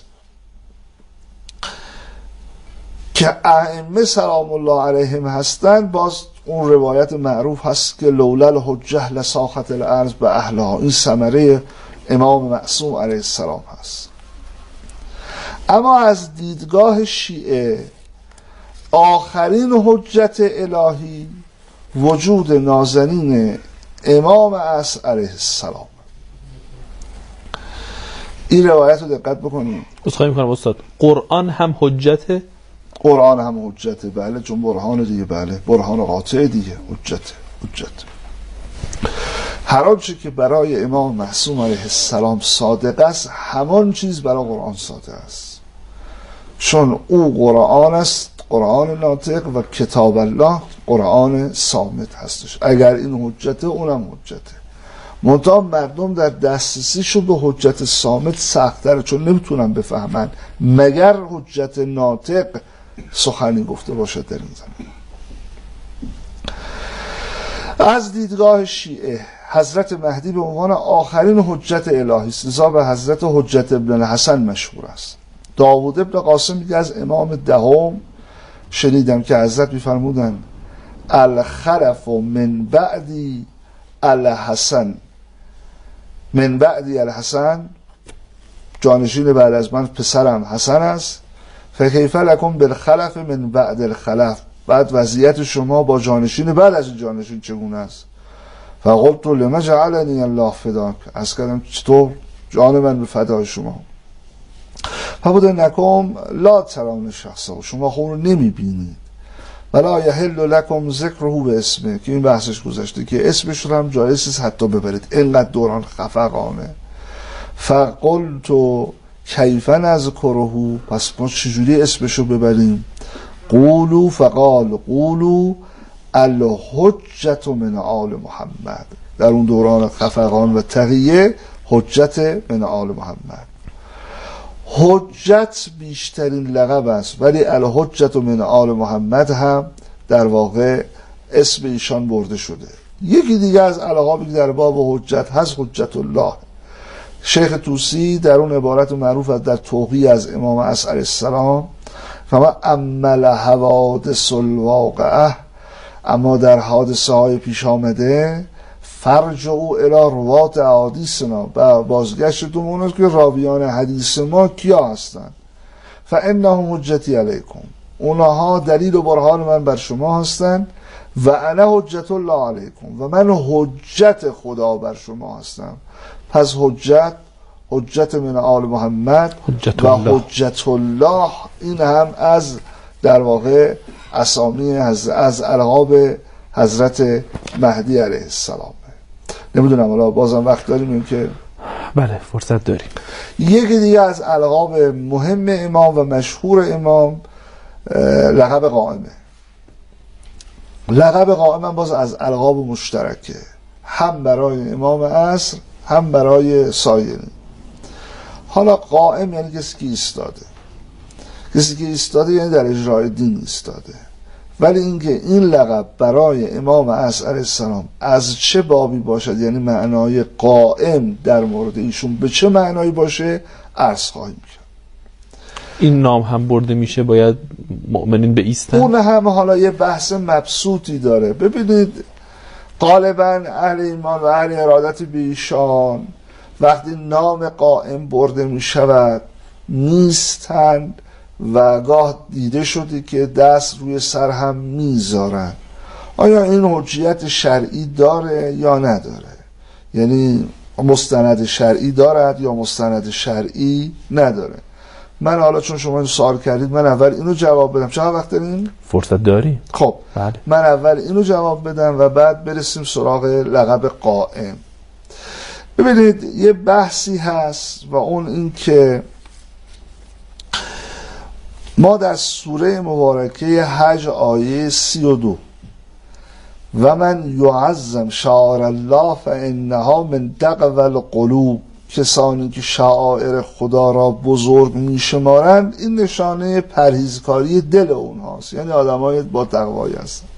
که ائمه سلام الله علیهم هستن، باز اون روایت معروف هست که لولا الحجه لساخت الارض به اهلها. این ثمره امام معصوم علیه السلام هست. اما از دیدگاه شیعه آخرین حجت الهی وجود نازنین امام عصر علیه السلام. این روایت رو دقت بکنید. اصخایی میکنم استاد، قرآن هم حجته؟ قرآن هم حجته، بله، چون برهان دیگه، بله، برهان قاطع دیگه، حجته حجت. هر آنچه که برای امام معصوم علیه السلام صادق است، همان چیز برای قرآن صادق است، چون او قرآن است، قرآن ناطق، و کتاب الله قرآن صامت هستش. اگر این حجته، اونم حجته. منتها مردم در دسترسیشون به حجت صامت سخت‌تره، چون نمیتونن بفهمن مگر حجت ناطق سخنی گفته باشه در این زمین. از دیدگاه شیعه حضرت مهدی به عنوان آخرین حجت الهی است، لذا به حضرت حجت ابن الحسن مشهور است. داوود ابن قاسم میگه از امام دهم شنیدم که حضرت میفرمودن الخلف من بعدی الحسن، من بعدی الحسن، جانشین بعد از من پسرم حسن است. فکیف لکم بالخلف من بعد الخلف، بعد وضعیت شما با جانشین بعد از این جانشین چگونه است؟ فقلت لما جعلنی الله فداک، از کردم چطور جان من به فدای شما؟ فبوده نکم لا ترون شخصا، شما خود رو نمی بینید. ولا یحل لکم ذکره به اسمه، که این بحثش گذاشته که اسمش رو هم جایز است حتی ببرید، اینقدر دوران خفقانه. فقلت کیف نذکره، پس ما چجوری اسمش رو ببریم؟ قولوا فقال قولوا الحجت من آل محمد، در اون دوران خفقان و تقیه حجت من آل محمد. حجت بیشترین لقب است، ولی الحجت من آل محمد هم در واقع اسم ایشان برده شده. یکی دیگه از القابی که در باب حجت هست حجت الله. شیخ طوسی در اون عبارت معروف از در توقیع از امام عصر علیه السلام، فما عمل حوادث الواقعه، اما در حادثه های پیش آمده، فرجعوا الی روات احادیثنا، بازگشتتون اون که راویان حدیث ما کیا هستن؟ فانهم حجتی علیکم، اونها دلیل و برهان من بر شما هستن. و انا حجت الله علیکم، و من حجت خدا بر شما هستم. پس حجت، حجت من آل محمد حجت و الله. حجت الله، این هم از در واقع اسامی از از القاب حضرت مهدی علیه السلام. نمیدونم حالا بازم وقت داریم این که بله فرصت داریم. یکی دیگه از القاب مهم امام و مشهور امام لقب قائمه. لقب قائم باز از القاب مشترکه، هم برای امام عصر هم برای سایرین. حالا قائم یعنی کسی که ایستاده، کسی که ایستاده یعنی در اجرای دین ایستاده. ولی اینکه این لقب برای امام عصر علیه السلام از چه بابی باشد، یعنی معنای قائم در مورد ایشون به چه معنایی باشه عرض خواهیم کرد. این نام هم برده میشه باید مؤمنین به ایستن؟ اون هم حالا یه بحث مبسوطی داره. ببینید غالبا اهل ایمان و اهل ارادت بیشان وقتی نام قائم برده می شود نیستند و گاه دیده شده که دست روی سر هم میذارن. آیا این حجیت شرعی داره یا نداره؟ یعنی مستند شرعی دارد یا مستند شرعی نداره؟ من حالا چون شما این سوال کردید من اول اینو جواب بدم. چقدر وقت داریم؟ فرصت داری؟ خب بله. من اول اینو جواب بدم و بعد برسیم سراغ لقب قائم. ببینید یه بحثی هست و اون این که ما در سوره مبارکه حج آیه سی و دو و من یعظم شعائر الله فانها من تقوی القلوب، کسانی که شعائر خدا را بزرگ میشمارند این نشانه پرهیزکاری دل اونهاست، یعنی آدمای با تقوایی هستند.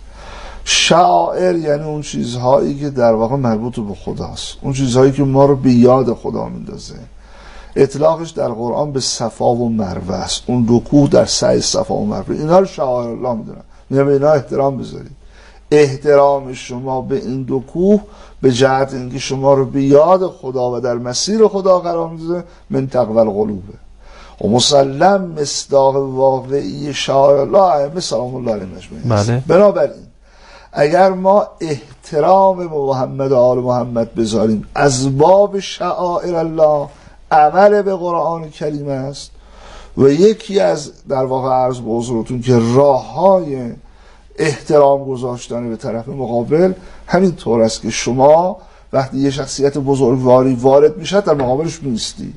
شعائر یعنی اون چیزهایی که در واقع مربوط به خداست، اون چیزهایی که ما رو به یاد خدا میندازه. اطلاقش در قرآن به صفا و مروه است. اون رکوع در سعی صفا و مروه، اینا رو شعائر الله میدونن. میگم به اینا احترام بذارید. احترام شما به این دو کوه به جهت اینکه شما رو به یاد خدا و در مسیر خدا قرار میده من تقوی القلوبه و مسلم مصداق واقعی شعائر الله سلام الله علیه اجمعین. بنابراین اگر ما احترام به محمد و آل محمد بذاریم از باب شعائر الله، عمل به قرآن کریم است و یکی از در واقع عرض به حضورتون که راه های احترام گذاشتن به طرف مقابل همین طور است که شما وقتی یه شخصیت بزرگواری وارد میشه در مقابلش میستی.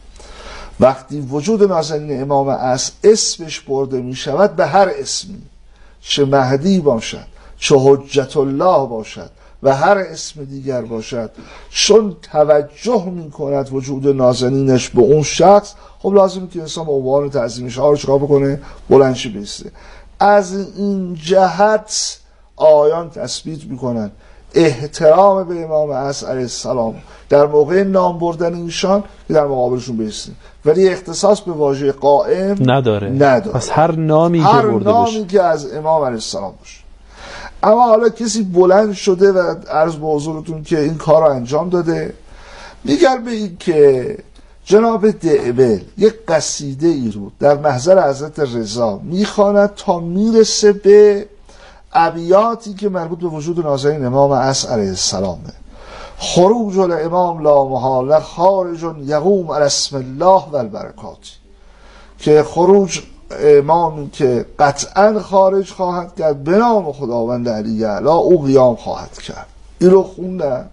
وقتی وجود نازنین امام عصر اسمش برده میشود به هر اسمی، چه مهدی باشد چه حجت الله باشد و هر اسم دیگر باشد، چون توجه میکند وجود نازنینش به اون شخص، خب لازمه که انسان به عنوان تعظیمش ها رو چکار بکنه؟ بلندشی بیسته. از این جهت آیان تثبیت میکنن احترام به امام عصر علیه السلام در موقع نام بردن ایشان که در مقابلشون بیستیم، ولی اختصاص به واژه قائم نداره. نداره. پس هر نامی هر که برده نامی بشه که از امام علیه السلام باشه. اما حالا کسی بلند شده و عرض به حضورتون که این کار رو انجام داده، میگر به این که جناب دعبل یک قصیده ای رو در محضر حضرت رضا میخواند تا میرسه به ابیاتی که مربوط به وجود نازنین امام عصر علیه السلامه. خروج الامام لا محاله خارج یقوم علی اسم الله و البرکات، که خروج امامی که قطعا خارج خواهد کرد به نام خداوند علی اعلی او قیام خواهد کرد. این رو خوندن.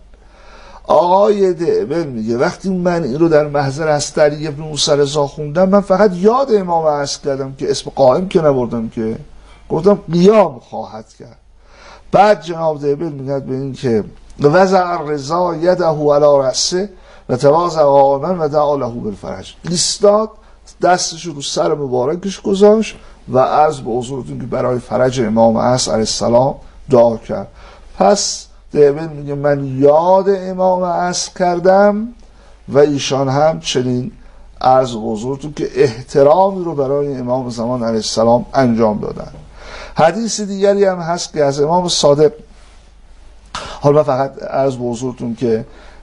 آقای دعبل میگه وقتی من این رو در محضر استری ابن موسی رضا خوندم من فقط یاد امام عصر کردم که اسم قائم که نبردم، که گفتم قیام خواهد کرد. بعد جناب دعبل میگه به این که وضع رضا یده علی رأسه و تواضع قائما و دعا له بالفرج، ایستاد دستش رو سر مبارکش گذاشت و عرض به حضورتون که برای فرج امام عصر علیه السلام دعا کرد. پس دعبل میگه من یاد امام عصر کردم و ایشان هم چنین عرض به حضورتون که احترامی رو برای امام زمان علیه السلام انجام دادن. حدیث دیگری هم هست که از امام صادق، حالا من فقط عرض به حضورتون که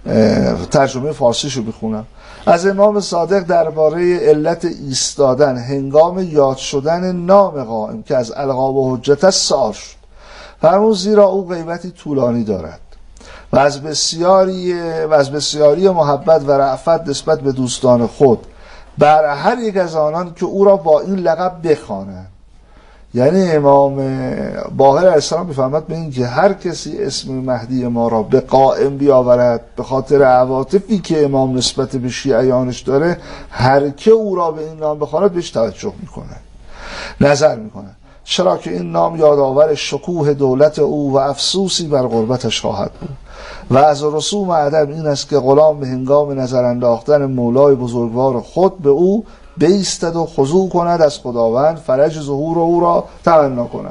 ترجمه فارسیشو بخونم، از امام صادق درباره علت ایستادن هنگام یاد شدن نام قائم که از القاب و حجت سار شد. فرمود زیرا او غیبتی طولانی دارد و از بسیاری و از بسیاری محبت و رأفت نسبت به دوستان خود بر هر یک از آنان که او را با این لقب بخوانند. یعنی امام باقر علیه السلام میفرماد به این که هر کسی اسم مهدی ما را به قائم بیاورد به خاطر عواطفی که امام نسبت به شیعیانش داره، هر که او را به این نام بخواند بهش توجه میکنه، نظر میکنه، چرا که این نام یادآور شکوه دولت او و افسوسی بر غربتش خواهد بود. و از رسوم ادب این است که غلام به هنگام نظر انداختن مولای بزرگوار خود به او بیستد و خضوع کند، از خداوند فرج ظهور او را تمنا کند.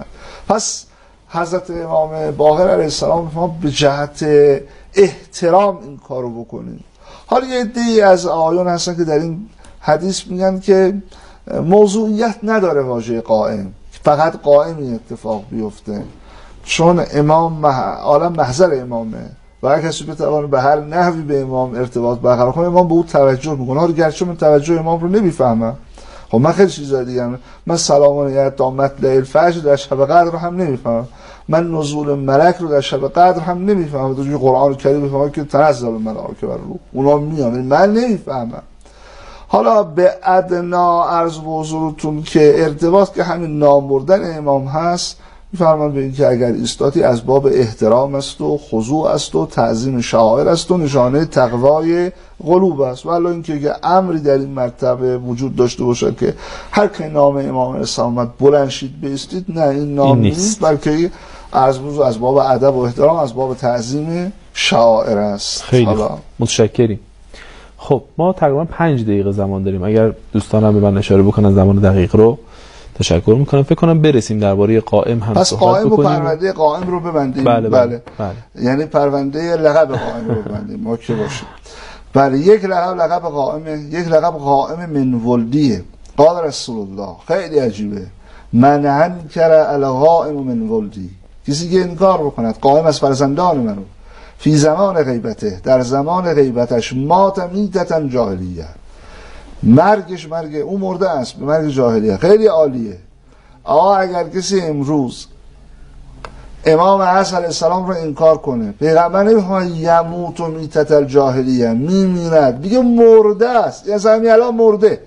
پس حضرت امام باقر علیه السلام ما به جهت احترام این کارو بکنیم. حالا یه عده‌ای از آیون هستن که در این حدیث میگن که موضوعیت نداره واژه قائم، فقط قائم این اتفاق بیفته، چون امام مح... عالم محضر امامه و هر کسی بتوانه به هر نحوی به امام ارتباط برقرار کنه، امام به او توجه میکنه. حالا گرچه من توجه امام رو نمیفهمم، خب من خیلی چیزا دیگه هم. من سلام علیک تا مطلع الفجر در شب قدر رو هم نمیفهمم، من نزول ملک رو در شب قدر هم نمیفهمم. در قرآن کریم میفهمم که تنزل الملائکه بر روح، اونا میان، من نمیفهمم. حالا به ادنا عرض به حضورتون که ارتباط که همین نام بردن امام هست، میفرمان به این که اگر ایستادی از باب احترام است و خضوع است و تعظیم شعائر است و نشانه تقوای قلوب است. ولی اینکه که امری در این مرتبه وجود داشته باشه که هر که نام امام اسلام بلند شید بایستید، نه، این نام این نیست، بلکه عرض بزرگ از باب ادب و احترام، از باب تعظیم شعائر است. خیلی حالا متشکریم. خب ما تقریبا پنج دقیقه زمان داریم، اگر دوستانم به من اشاره بکنن زمان دقیق رو تشکر میکنم. فکر کنم برسیم درباره قائم هم پس صحبت قائم بکنیم. و پرونده قائم رو ببندیم. بله بله, بله. بله. یعنی پرونده لقب قائم رو ببندیم ما که باشیم. بله، یک لقب لقب قائمه، یک لقب قائم من ولدیه. قال رسول الله، خیلی عجیبه، من انکر القائم من ولدی، کسی که انکار بکند قائم از فرزندان منو، فی زمان غیبته، در زمان غیبتش، مات میتة جاهلیه، مرگش مرگ او مرده است به مرگ جاهلیه. خیلی عالیه. آقا اگر کسی امروز امام عصر علیه السلام رو انکار کنه، پیغمبر نمیخواد یموت و میتة الجاهلیه، میمیرد، دیگه مرده است، یعنی زمین الان مرده.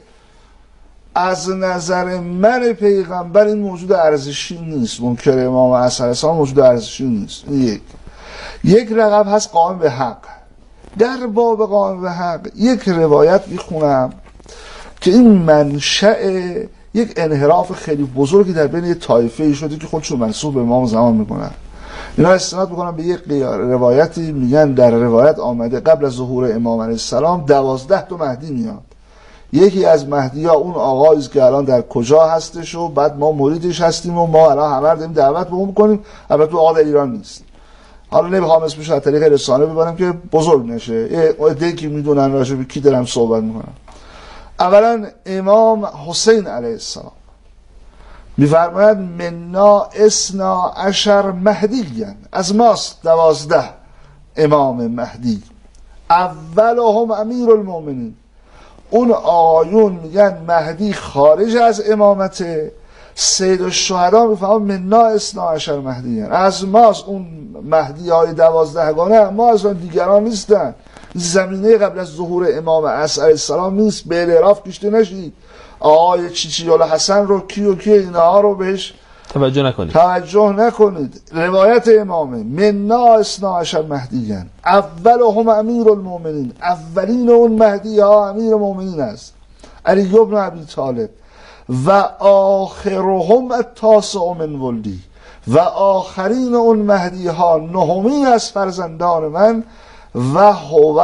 از نظر من پیغمبر این موجود ارزشی نیست، منکر امام عصر علیه السلام موجود ارزشی نیست. یک یک رقب هست قائم به حق. در باب قائم به حق یک روایت میخونم که این منشأ یک انحراف خیلی بزرگی در بین طایفه شده که خودشون منسوب به امام زمان میکنن. اینا استناد میکنن به یک روایتی، میگن در روایت آمده قبل از ظهور امام علیه السلام دوازده تا مهدی میاد. یکی از مهدی ها اون آقایی که الان در کجا هستش و بعد ما مریدش هستیم و ما الان همه داریم دعوت به اون میکنیم، البته آقا در ایران نیست. حالا نمیخوام اسمش از طریق رسانه ببرم که بزرگ نشه، یه عده‌ای که میدونن راجع به کی دارم صحبت میکنم. اولا امام حسین علیه السلام میفرماید منا اسنا عشر مهدیًا، از ماست دوازده امام مهدی، اولهم امیر المؤمنین. اون آیون میگن مهدی خارج از امامته. سید الشهدا میفهمم منا اسنا عشر مهدی، از ماست اون مهدی های دوازدهگانه، ما از اون دیگران نیستن. زمینه قبل از ظهور امام عصر علیه السلام نیست، به اعتراف کشته نشید. آقای چیچی الحسن رو کی و کی اینها رو بهش توجه نکنید توجه نکنید. روایت امامه منا اسنا عشر مهدی، اولهم امیر المؤمنین، اولین اون مهدی ها امیر المؤمنین است، علی ابن ابی طالب، و آخرهم التاسع من ولدی، و آخرین اون مهدی ها نهمین از فرزندان من، و هو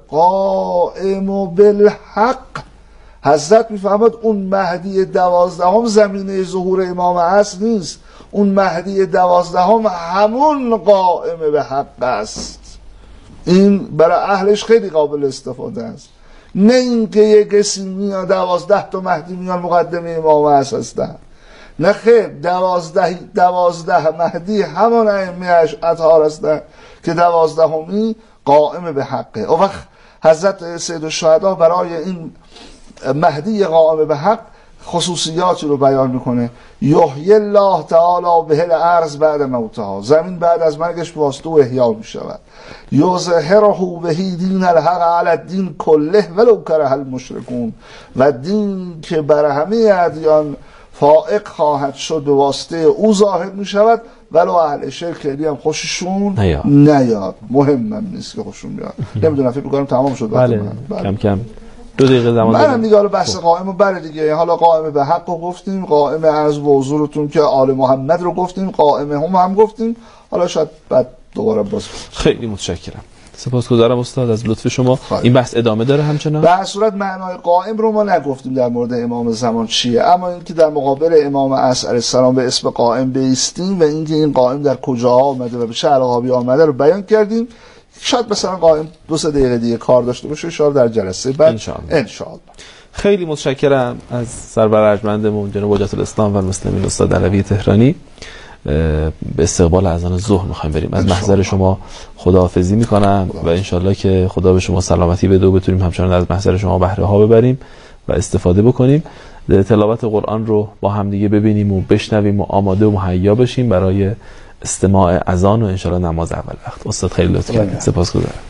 القائم بالحق. حضرت میفهمد اون مهدی دوازدهم زمینه ظهور امام عصر نیست، اون مهدی دوازدهم همون قائم به حق است. این برای اهلش خیلی قابل استفاده است، نه اینکه یک کسی میاد دوازده تا مهدی میان مقدمه امام عصر هستن، نه خیر، دوازده دوازده مهدی همان ائمه اطهار هستن که دوازدهمی قائم به حقه. او وقت حضرت سید الشهدا برای این مهدی قائم به حق خصوصیاتی رو بیان میکنه. یحیی الله تعالی به الارض بعد موتها، زمین بعد از مرگش به واسطه او احیا میشود. یظهره به دین الحق علی الدین کله ولو کره المشرکون، و دین که بر همه ادیان فائق خواهد شد به واسطه او ظاهر میشود، ولو اهل شرک خیلی هم خوششون نیاد. نیاد مهمم نیست که خوششون بیاد. نمیدونم، فکر می‌کنم تمام شد. بله. بله. کم کم دو دقیقه زمان داریم. منم دیگه حالا بحث قائمو بره دیگه. حالا قائم به حق رو گفتیم، قائم عرض و حضورتون که آل محمد رو گفتیم، قائم هم هم گفتیم. حالا شاید بعد دوباره باز. خیلی متشکرم. سپاسگزارم استاد از لطف شما. خواهد. این بحث ادامه داره همچنان؟ به هر صورت معنای قائم رو ما نگفتیم در مورد امام زمان چیه، اما اینکه در مقابل امام عصر علیه السلام به اسم قائم بایستیم و اینکه این قائم در کجاها آمده و به چه القابی آمده رو بیان کردیم. شاید مثلا قائم دو سه دقیقه دیگه کار داشته باشه، شاید در جلسه بعد ان شاء الله. خیلی متشکرم از سرور ارجمندمون جناب حجت الاسلام و المسلمین استاد علوی تهرانی. به استقبال اذان ظهر میخوایم بریم. از محضر شما خداحافظی میکنم و انشالله که خدا به شما سلامتی بده و بتونیم همچنان از محضر شما بهره ها ببریم و استفاده بکنیم. تلاوت قرآن رو با هم دیگه ببینیم و بشنویم و آماده و مهیا بشیم برای استماع اذان و انشالله نماز اول وقت. استاد خیلی لطف کردید. سپاسگزارم.